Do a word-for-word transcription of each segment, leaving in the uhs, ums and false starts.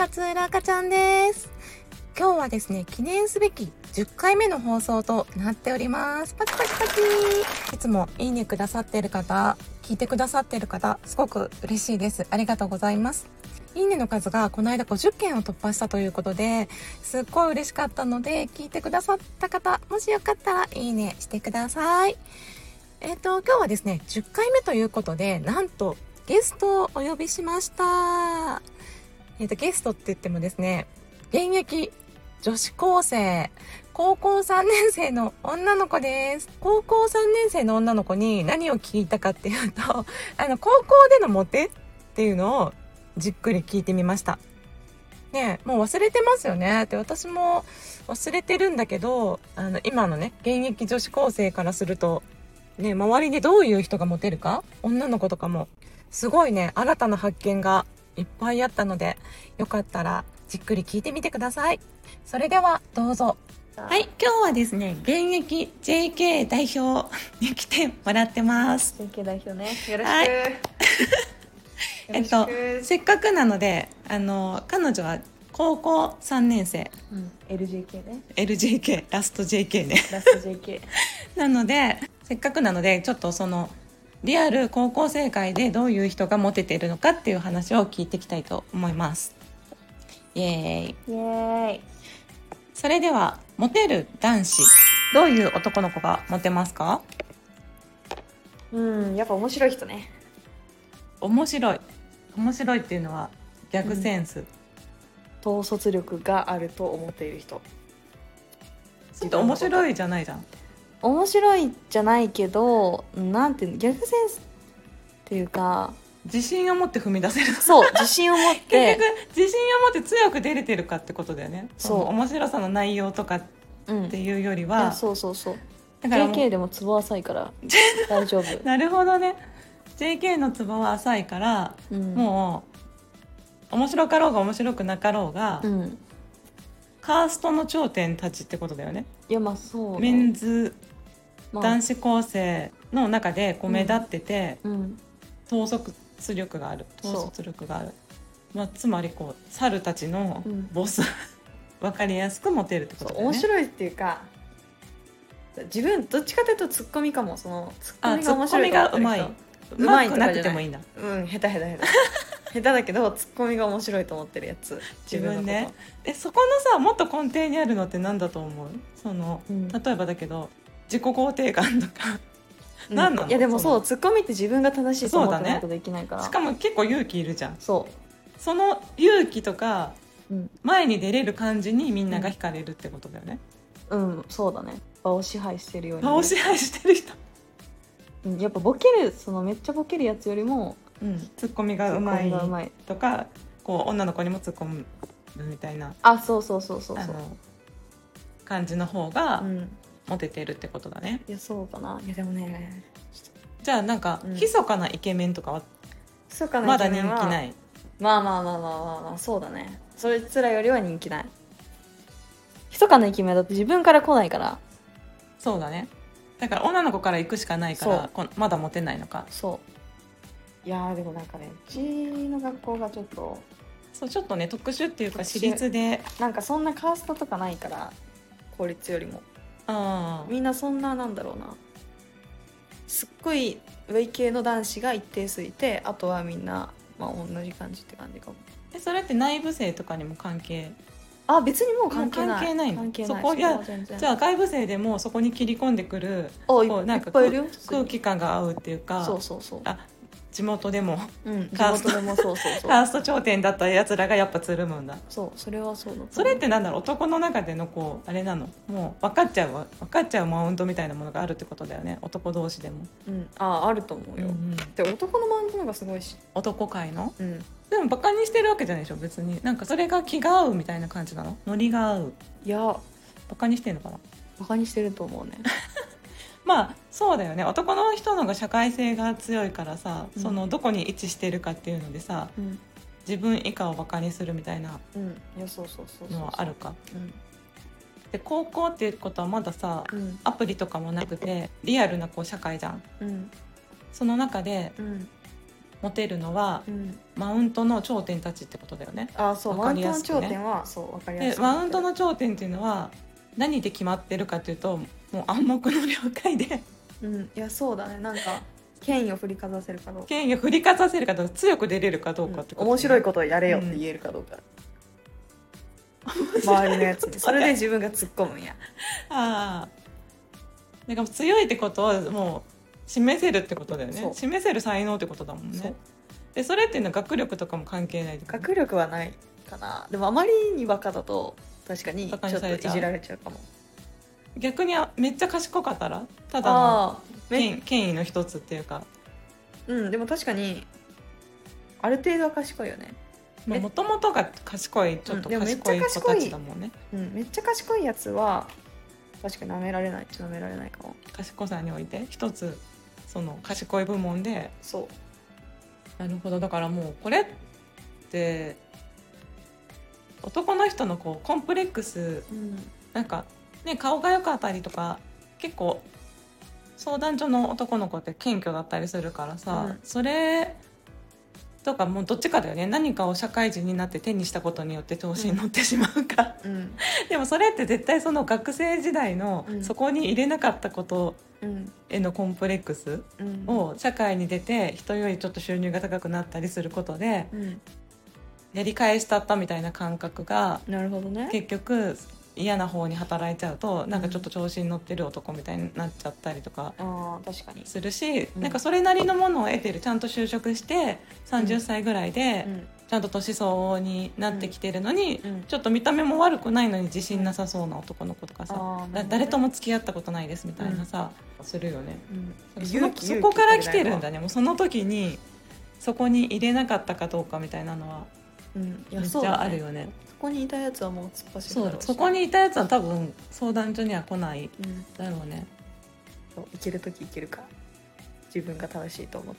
勝浦赤ちゃんです。今日はですね、記念すべきじゅっかいめの放送となっております。パチパチパチ。いつもいいねくださっている方、聞いてくださっている方、すごく嬉しいです。ありがとうございます。いいねの数がこの間ごじゅっけんを突破したということで、すっごい嬉しかったので、聞いてくださった方、もしよかったらいいねしてください。えっと、今日はですね、じゅっかいめということで、なんとゲストをお呼びしました。えっと、ゲストって言ってもですね、現役女子高生、高校さんねん生の女の子です。高校さんねん生の女の子に何を聞いたかっていうと、あの、高校でのモテっていうのをじっくり聞いてみました。ねえ、もう忘れてますよねって私も忘れてるんだけど、あの、今のね、現役女子高生からすると、ね、周りにどういう人がモテるか、女の子とかも、すごいね、新たな発見がいっぱいあったので、よかったらじっくり聞いてみてください。それではどうぞ。はい、今日はですね、現役 ジェーケー 代表に来てもらってます。 ジェーケー 代表ね、よろしく、 はい、 よえっとせっかくなので、あの彼女は高校さんねん生、 うん、エルジェーケー ね、 エルジェーケー ラスト ジェーケー ね、 ラスト ジェーケーなのでせっかくなのでちょっとそのリアル高校生界でどういう人がモテているのかっていう話を聞いていきたいと思います。イエーイ、 イエーイ。 それではモテる男子、どういう男の子がモテますか？ うん、やっぱ面白い人ね。 面白い面白いっていうのはギャグセンス、うん、 統率力があると思っている人。 ちょっと面白いじゃないじゃん。 面白いじゃないけど、なんていうの、ギャグセンスっていうか、 自信を持って踏み出せる。 そう、自信を持って結局自信を持って強く出れてるかってことだよね。 そう、 面白さの内容とかっていうよりは、うん、いやそうそうそう、 だからジェーケー でもツボ浅いから大丈夫。 なるほどね。 ジェーケー のツボは浅いから、うん、もう面白かろうが面白くなかろうが、うん、カーストの頂点たちってことだよね。 いや、まあそうね、 メンズ、まあ、男子高生の中でこう目立ってて、うんうん、統率力がある統率力がある、まあ、つまりこう猿たちのボス、うん、分かりやすくモテるってことだよね。 面白いっていうか、自分どっちかというとツッコミかも。そのツッコミが面白いと思ってる人。 あ、ツッコミがうまいうまくなくてもいいんだ。 うん、下手下手下手下手だけどツッコミが面白いと思ってるやつ、 自分ね。え、そこのさ、もっと根底にあるのって何だと思う？その、うん、例えばだけど自己肯定感とか何なの？ いやでもそう、ツッコミって自分が正しいと思ってないとできないから、 ね、しかも結構勇気いるじゃん。 そうその勇気とか、うん、前に出れる感じにみんなが惹かれるってことだよね。 うん、うん、そうだね。場を支配してるように、 場を支配してる人、 うん、やっぱボケる、そのめっちゃボケるやつよりも、 うん、ツッコミがうまいとか、こう女の子にもツッコむみたいな、 あ、そうそうそうそうそう、あの感じの方がモテてるってことだね。 いや、そうかな。いやでもね、 じゃあなんか、うん、密かなイケメンとかはまだ人気ない？ まあまあまあまあまあまあ、そうだね。そいつらよりは人気ない。密かなイケメンだって自分から来ないから。 そうだね。だから女の子から行くしかないからこまだモテないのか。 そう。いやーでもなんかね、うちの学校がちょっとそう、ちょっとね特殊っていうか私立で、 なんかそんなカーストとかないから、公立よりも、 あ、 みんなそんな、なんだろうな、すっごい上系の男子が一定数いて、あとはみんな、まあ、同じ感じって感じかも。 え、それって内部生とかにも関係？ あ、別にもう関係ない。 関係ないの？ 関係ない。 そこ、いや、じゃあ外部生でもそこに切り込んでくる、 こうなんか空気感が合うっていうか、 そうそうそう、 あ、地元でも、 うん、地元でもそうそうそうカースト頂点だったやつらがやっぱつるむんだ。 そう、それはそうだ。 それってなんだろう、男の中でのこうあれなの、もう分かっちゃう分かっちゃうマウントみたいなものがあるってことだよね、男同士でも。 うん、あ、あると思うよ、うんうん、で男のマウントの方がすごいし、 男界の、 うん、 でもバカにしてるわけじゃないでしょ別に。なんかそれが気が合うみたいな感じなの？ノリが合う？ いや、 バカにしてるのかな？ バカにしてると思うね。 まあそうだよね、男の人の方が社会性が強いからさ、うん、そのどこに位置してるかっていうのでさ、うん、自分以下をバカにするみたいなのはあるか。で、高校っていうことはまださ、うん、アプリとかもなくてリアルなこう社会じゃん、うん、その中で、うん、 持てるのは、 うん、 マウントの頂点たちってことだよね。 あそう、マウントのわかりやすくね頂点はそう分かりやですくマウントの頂点っていうのは何で決まってるかというと、もう暗黙の了解でうん、いやそうだね、なんか権威を振りかざせるかどうか、 権威を振りかざせるかどうか、強く出れるかどうかってこと、ね、 面白いことをやれよって言えるかどうか、うん、周りのやつにそれで自分が突っ込むんや。 ああ、だから強いってことをもう示せるってことだよね。示せる才能ってことだもんね。そでそれっていうのは学力とかも関係ない、ね、 学力はないかな。でもあまりにバカだと確かにちょっといじられちゃうかも。 逆にめっちゃ賢かったらただの権威の一つっていうか、 うん、でも確かにある程度は賢いよね。 もともとが賢い、ちょっと賢い子たちだもんね。 うん、めっちゃ賢いやつは確かに舐められないっちゃ舐められないかも。 賢さにおいて一つその賢い部門で。 そうなるほど。だからもうこれって男の人のこうコンプレックス、うん、なんかね、顔が良かったりとか結構相談所の男の子って謙虚だったりするからさ、うん、それとかもうどっちかだよね。何かを社会人になって手にしたことによって調子に乗ってしまうか、うん、でもそれって絶対その学生時代のそこに入れなかったことへのコンプレックスを社会に出て人よりちょっと収入が高くなったりすることで、うん、やり返したったみたいな感覚が、 なるほどね、 結局嫌な方に働いちゃうとなんかちょっと調子に乗ってる男みたいになっちゃったりとかするし、うん、なんかそれなりのものを得てる、ちゃんと就職してさんじゅっさいぐらいでちゃんと年相応になってきてるのに、うん、ちょっと見た目も悪くないのに自信なさそうな男の子とかさ、うん、誰とも付き合ったことないですみたいなさ、うん、するよね、うん、そのそこから来てるんだね。もうその時にそこに入れなかったかどうかみたいなのはめっちゃあるよね。 そこにいたやつはもう突っ走るだろうし、 そう、そこにいたやつは多分相談所には来ないだろうね、 うん、そう、いける時いけるか、自分が正しいと思って。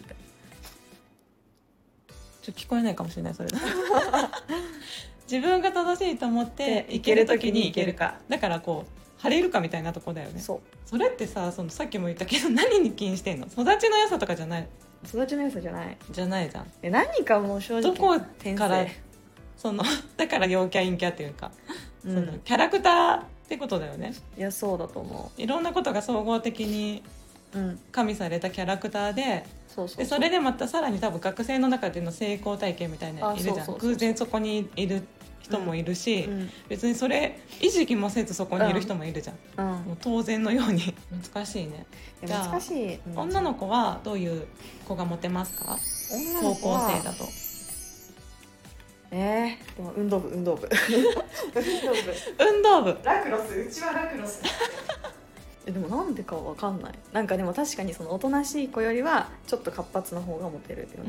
ちょっと聞こえないかもしれないそれ自分が正しいと思っていける時にいけるか、だからこう晴れるかみたいなとこだよね。そう、それってさ、そのさっきも言ったけど何に気にしてんの？育ちの良さとかじゃない、 育ちの良さじゃないじゃないじゃん。 え、何かもう正直どこからそのだから陽キャ陰キャっていうか、うん、そのキャラクターってことだよね。 いやそうだと思う。いろんなことが総合的に加味されたキャラクターで、うん、そ, でそれでまたさらに多分学生の中での成功体験みたいなのいるじゃん。そうそうそうそう、偶然そこにいる人もいるし、うん、別にそれ意識もせずそこにいる人もいるじゃん、うん、もう当然のように難しいね。 いや難しい、 うん、女の子はどういう子がモテますか？高校生だと。 えー、でも運動部運動部運動部ラクロス、うちはラクロスえでもなんでかわかんない。なんかでも確かにそのおとなしい子よりはちょっと活発な方がモテるよね。うんうん、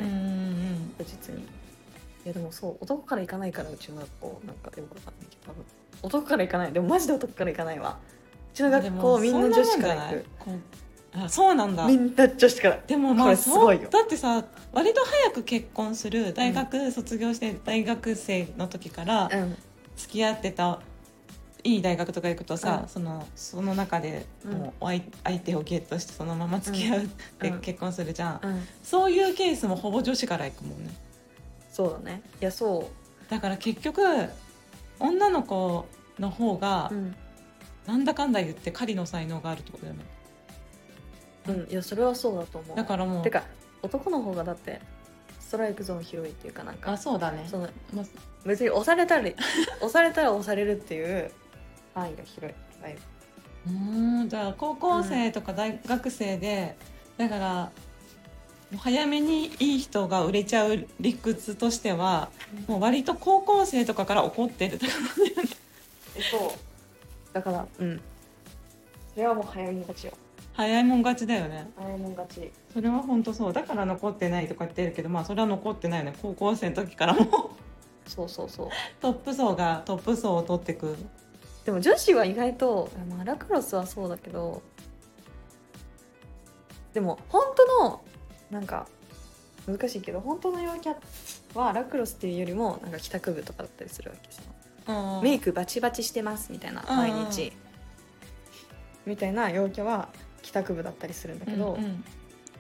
実に。いやでもそう男から行かないからうちの学校なんかよくわかんないけど、多分男から行かない。でもマジで男から行かないわ。うちの学校みんな女子から行く。 あ、そうなんだ。 みんな女子から。 でもまあすごいよ。だってさ、割と早く結婚する、大学卒業して大学生の時から付き合ってた、うん、いい大学とか行くとさ、うん、そのその中でもう相手をゲットしてそのまま付き合うって結婚するじゃん、うんうん、そういうケースもほぼ女子から行くもんね。 そうだね。いやそうだから結局女の子の方が、うん、なんだかんだ言って狩りの才能があるってことだよね。 うん、いやそれはそうだと思う。 だからもうてか男の方がだってストライクゾーン広いっていうか、なんかあ、そうだね。 その、ま、別に押されたら押されたら押されるっていう範囲が広い。 うーん、じゃあ高校生とか大学生で、うん、だから早めにいい人が売れちゃう理屈としては、うん、もう割と高校生とかから怒ってるってことだよね。 そうだからうんそれはもう早めに勝ちよ。 早いもん勝ちだよね。 早いもん勝ち。 それは本当そう。だから残ってないとか言ってるけど、まあそれは残ってないよね。高校生の時からもそうそうそう。 トップ層がトップ層を取ってく。 でも女子は意外と、まあ、ラクロスはそうだけど、でも本当のなんか難しいけど本当の陽キャはラクロスっていうよりもなんか帰宅部とかだったりするわけですよ。メイクバチバチしてますみたいな毎日みたいな陽キャは帰宅部だったりするんだけど、うんうん、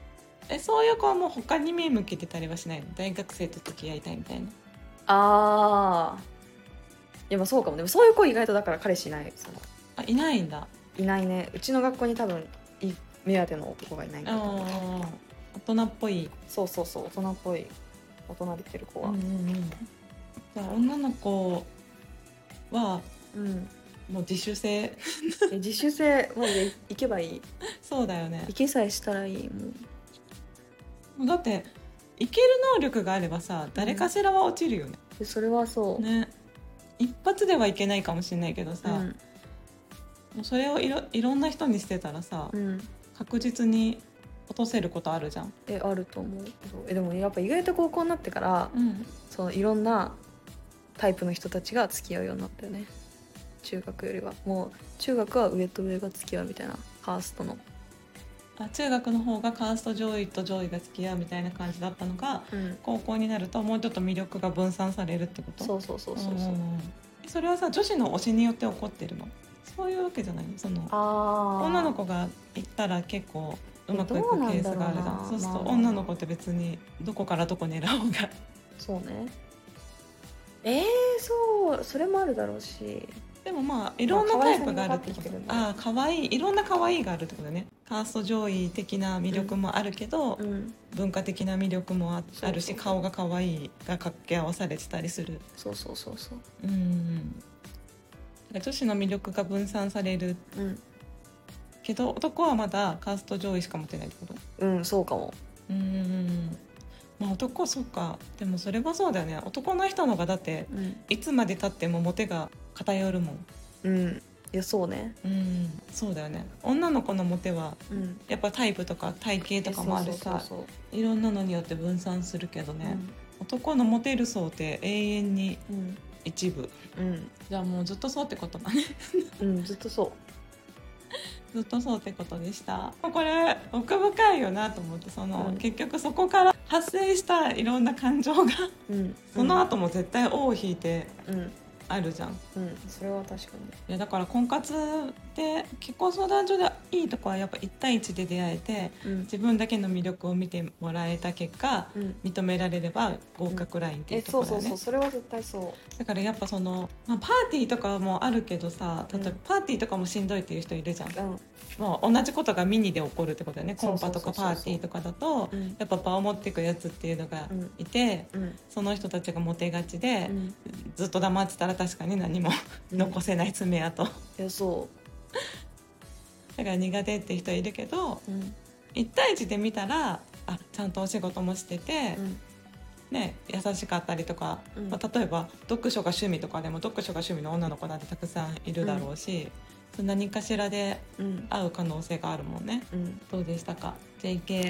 えそういう子はもう他に目向けてたりはしないの？大学生と付き合いたいみたいな。 あーいやまあそうかも。でもそういう子意外とだから彼氏いない。そのあいないんだ。 いないね。うちの学校に多分い目当ての子がいないんだと思う。 あ大人っぽい。 そうそうそう、大人っぽい、大人びてる子は。 うんうんうん、じゃあ女の子はうんもう自主性え自主性マジで行けばいい。 そうだよね。 行けさえしたらいい。もうだっていける能力があればさ誰かしらは落ちるよね、 でそれはそう、 ね。一発ではいけないかもしれないけどさ、 うんもうそれをいろ、いろんな人にしてたらさ、 うん、 確実に落とせることあるじゃん。 えあると思う。えでもやっぱ意外と高校になってから、 うん、 そのいろんなタイプの人たちが付き合うようになったよね。中学よりは。もう中学は上と上が付き合うみたいな、カーストの。 あ中学の方がカースト上位と上位が付き合うみたいな感じだったのが、 うん、 高校になるともうちょっと魅力が分散されるってこと？ そうそうそうそうそう。 んそれはさ女子の推しによって起こってるの？そういうわけじゃないの？そのあ女の子が行ったら結構うまくいくケースがあるじゃん。そうするとまあ女の子って別にどこからどこ狙おうがそうね。えー、そうそれもあるだろうし。 でもまあいろんなタイプがあるってこと。 まあああ可愛いいろんな可愛いがあるってことね。カースト上位的な魅力もあるけど、 うん、 文化的な魅力も あ, そうそうそうあるし顔が可愛いが掛け合わされてたりする。 そうそうそうそう。 うん女子の魅力が分散されるうんけど男はまだカースト上位しか持ってないってこと？ うんそうかも。 うんまあ男はそうか。でもそれはそうだよね。男の人の方がだってうんいつまで経ってもモテが偏るもん。 うんいやそうね。 うんそうだよね。女の子のモテはうんやっぱタイプとか体型とかもあるしさ、いろんなのによって分散するけどね、男のモテる層って永遠にうん一部。 うんじゃあもうずっとそうってことだねうんずっとそう。 ずっとそうってことでした。これ奥深いよなと思って、その、 うん結局そこから発生したいろんな感情がうんその後も絶対尾を引いてうんあるじゃん。 うんそれは確かいやだから婚活で結婚相談所でいいとこはやっぱいち対いちで出会えて、 に。うん自分だけの魅力を見てもらえた結果、 うん認められれば合格ラインっていえうところだよね。 そうそうそうそれは絶対そだからやっぱその、まあ、パーティーとかもあるけどさ、例えばパーティーとかもしんどいっていう人いるじゃん。 う。うんもう同じことがミニで起こるってことだよね。コンパとかそうそうそうそうパーティーとかだとうんやっぱ場を持っていくやつっていうのがいて、 うんその人たちがモテがちで、 うんずっと黙ってたら確かに何も残せない爪痕いやそだから苦手って人いるけど、 う。うんいち対いちで見たらあちゃんとお仕事もしてて、 うんね、優しかったりとか、 うんまあ、例えば読書が趣味とかでも読書が趣味の女の子なんてたくさんいるだろうし、その何かしらでうん会う可能性があるもんね。 うんどうでしたか ジェイケー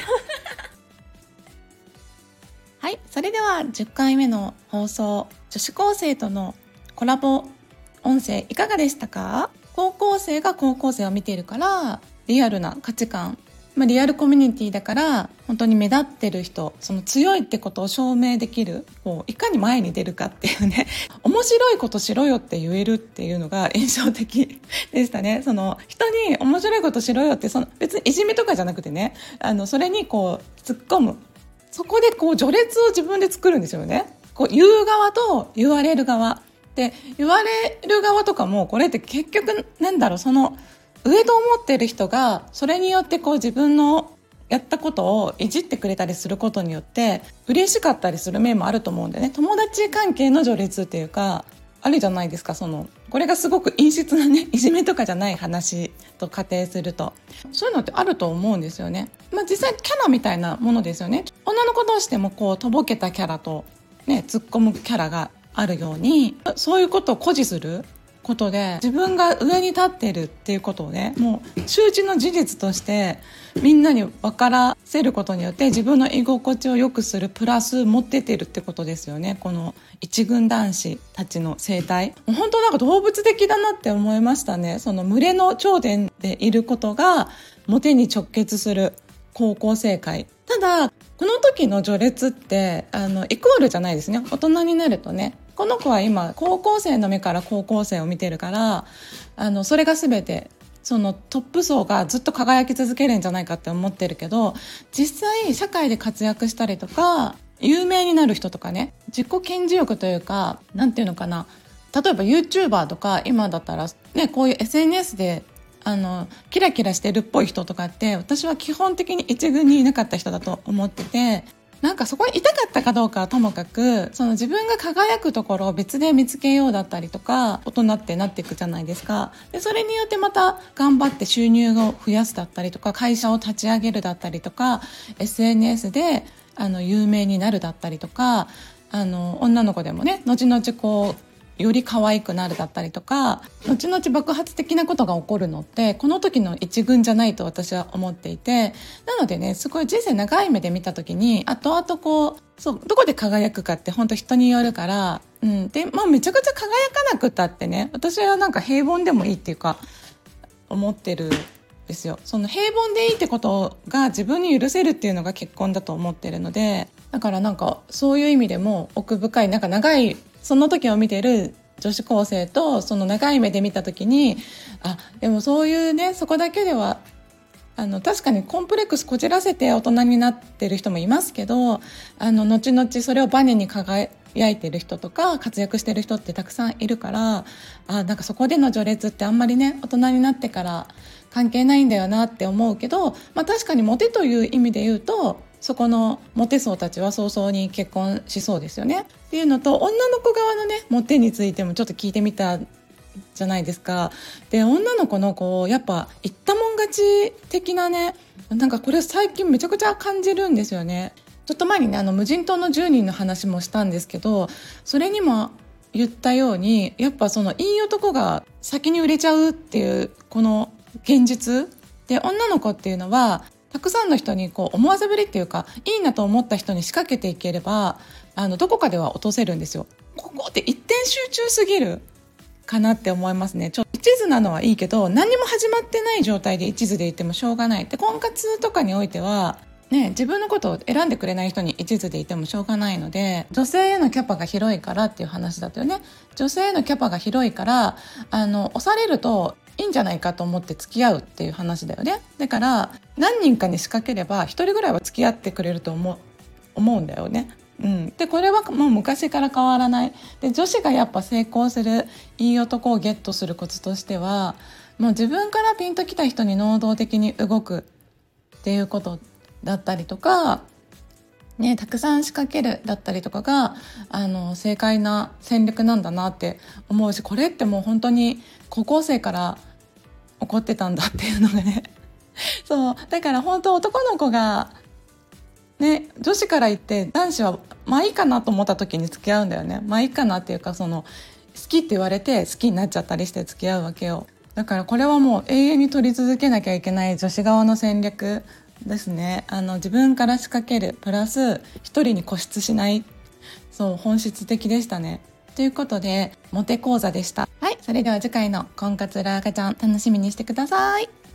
はい、それではじゅっかいめの放送、女子高生とのコラボ音声いかがでしたか？高校生が高校生を見ているからリアルな価値観、まあ、リアルコミュニティだから本当に目立ってる人、その強いってことを証明できる、こういかに前に出るかっていうね面白いことしろよって言えるっていうのが印象的でしたね。その人に面白いことしろよって、その別にいじめとかじゃなくてね、あのそれにこう突っ込む、そこでこう序列を自分で作るんですよね。こう言う側と言われる側で、言われる側とかもこれって結局なんだろう、その上と思ってる人がそれによってこう自分のやったことをいじってくれたりすることによって嬉しかったりする面もあると思うんでね。友達関係の序列っていうかあるじゃないですか。そのこれがすごく陰湿なねいじめとかじゃない話と仮定すると、そういうのってあると思うんですよね。まあ実際キャラみたいなものですよね。女の子同士でもこうとぼけたキャラとね突っ込むキャラがあるように、そういうことを誇示することで自分が上に立ってるっていうことをね、もう周知の事実としてみんなに分からせることによって自分の居心地を良くするプラス持ってってるってことですよね。この一軍男子たちの生態、もう本当なんか動物的だなって思いましたね。その群れの頂点でいることがモテに直結する高校生会。ただこの時の序列ってあのイコールじゃないですね。大人になるとね、この子は今高校生の目から高校生を見てるから、あのそれが全てそのトップ層がずっと輝き続けるんじゃないかって思ってるけど、実際社会で活躍したりとか有名になる人とかね、自己顕示欲というか、なんていうのかな、例えば YouTuber とか今だったらね、こういう エスエヌエス であのキラキラしてるっぽい人とかって、私は基本的に一軍にいなかった人だと思ってて、なんかそこにいたかったかどうかはともかく、その自分が輝くところを別で見つけようだったりとか、大人ってなっていくじゃないですか。でそれによってまた頑張って収入を増やすだったりとか、会社を立ち上げるだったりとか、 エスエヌエス であの有名になるだったりとか、あの女の子でもね、後々こうより可愛くなるだったりとか、後々爆発的なことが起こるのってこの時の一軍じゃないと私は思っていて、なのでね、すごい人生長い目で見た時に後々こう、そうどこで輝くかって本当人によるから、うん、で、まあ、めちゃくちゃ輝かなくたってね、私はなんか平凡でもいいっていうか思ってるんですよ。その平凡でいいってことが自分に許せるっていうのが結婚だと思ってるので、だからなんかそういう意味でも奥深い、なんか長いその時を見てる女子高生とその長い目で見た時に、あ、でもそういうね、そこだけではあの確かにコンプレックスこじらせて大人になってる人もいますけど、あの後々それをバネに輝いてる人とか活躍してる人ってたくさんいるから、あ、なんかそこでの序列ってあんまりね、大人になってから関係ないんだよなって思うけど、まあ、確かにモテという意味で言うと、そこのモテ層たちは早々に結婚しそうですよねっていうのと、女の子側のねモテについてもちょっと聞いてみたじゃないですか。で、女の子のこうやっぱ言ったもん勝ち的なね、なんかこれ最近めちゃくちゃ感じるんですよね。ちょっと前にね、あの無人島のじゅうにんの話もしたんですけど、それにも言ったように、やっぱそのいい男が先に売れちゃうっていうこの現実で、女の子っていうのはたくさんの人にこう思わせぶりっていうか、いいなと思った人に仕掛けていければ、あのどこかでは落とせるんですよ。ここって一点集中すぎるかなって思いますね。ちょ一途なのはいいけど、何にも始まってない状態で一途でいてもしょうがない。で、婚活とかにおいてはね、自分のことを選んでくれない人に一途でいてもしょうがないので、女性へのキャパが広いからっていう話だったよね。女性へのキャパが広いから、あの押されるといいんじゃないかと思って付き合うっていう話だよね。だから何人かに仕掛ければ一人ぐらいは付き合ってくれると思う、思うんだよね。うん、でこれはもう昔から変わらない。で、女子がやっぱ成功するいい男をゲットするコツとしては、もう自分からピンときた人に能動的に動くっていうことだったりとか、ね、たくさん仕掛けるだったりとかがあの正解な戦略なんだなって思うし、これってもう本当に高校生から起こってたんだっていうのがねそうだから本当男の子がね、女子から言って男子はまあいいかなと思った時に付き合うんだよね。まあいいかなっていうか、その好きって言われて好きになっちゃったりして付き合うわけよ。だからこれはもう永遠に取り続けなきゃいけない女子側の戦略ですね。あの自分から仕掛けるプラス一人に固執しない、そう本質的でしたね。ということでモテ講座でした。はい、それでは次回の婚活ラーガちゃん楽しみにしてください。